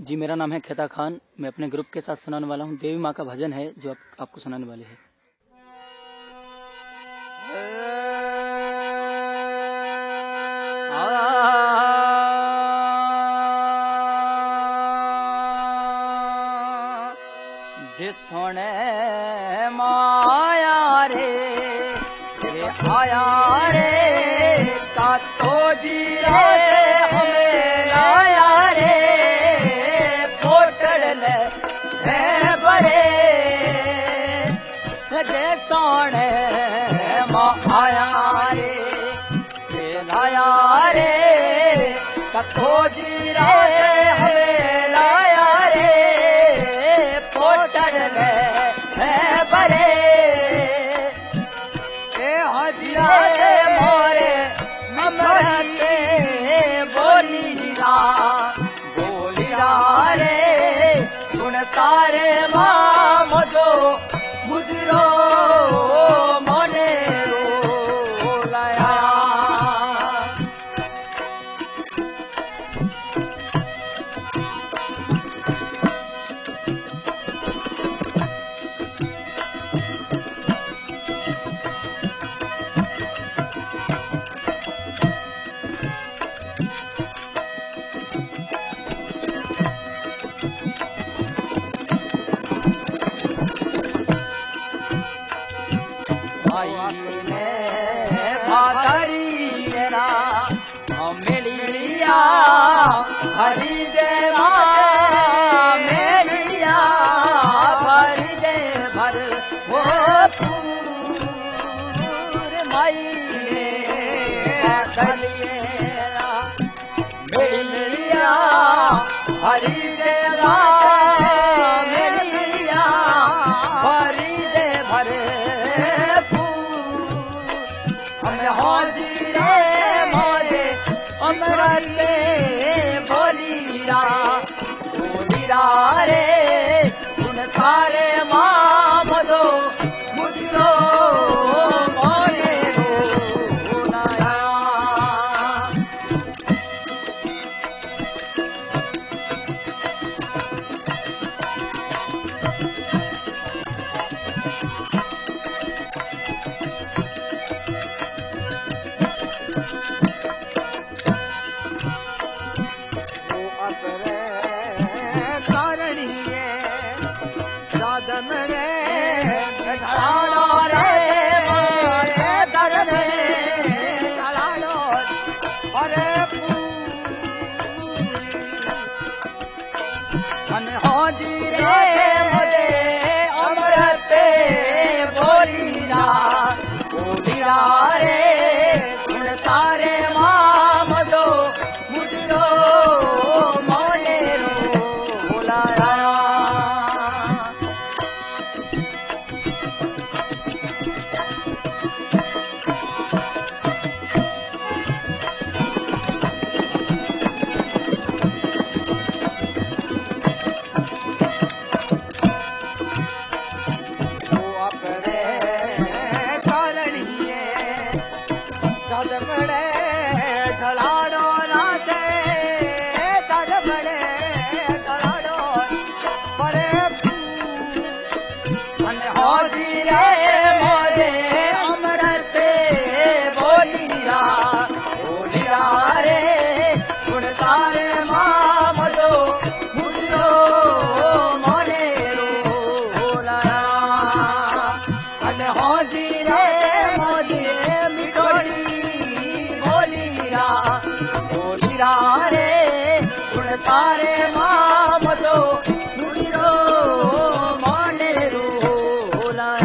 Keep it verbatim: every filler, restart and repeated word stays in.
जी, मेरा नाम है खेता खान। मैं अपने ग्रुप के साथ सुनाने वाला हूँ। देवी माँ का भजन है जो आप, आपको सुनाने वाले हैं। जे सोने माया रे रे आया रे का तो जी रे हमें लाया रे पोटड़ ले है बरे जे सोने माया रे रे लाया रे का तो जी रे हमें लाया रे पोटड़ ले है बरे ए हजिरा मोरे ममरते बोलीरा बोलीरा रे गुण तारे माँ मजो मुजरो मने रो लाया मिलिया हरि देवा मेलिया हरि दे भर वो पूर माई खलिएरा मिलिया हरि देवा मेलिया हरि दे भर पूर हमें हाजिरे अमरते बोलीरा बोलीरा रे उन सारे माँ मदो मुझको मोने रो लाया रे उन सारे माँ मदो मुझो मोने रो लाया।